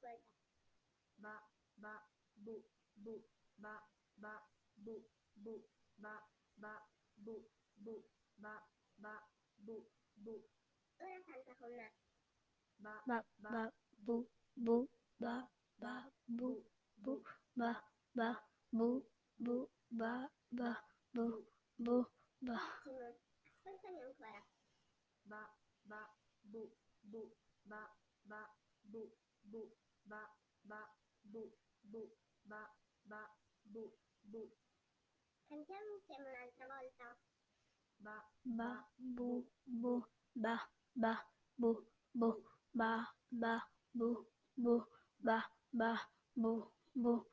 ba ba bu bu ba ba bu bu ba ba bu bu ba ba bu bu. Ora canta con me. Ba ba ba ba bu bu ba ba ba ba bu bu bu bu ba ba ba ba bu bu bu ba ba ba bu bu. bu ba. Ottimo, ascoltami ancora. Ba ba bu bu ba ba bu bu ba ba bu bu ba ba bu bu. Cantiamo insieme un'altra volta. Ba Ba ba bu bu bu bu ba ba bu bu bu ba bu ba bu bu bu bu ba ba bu bu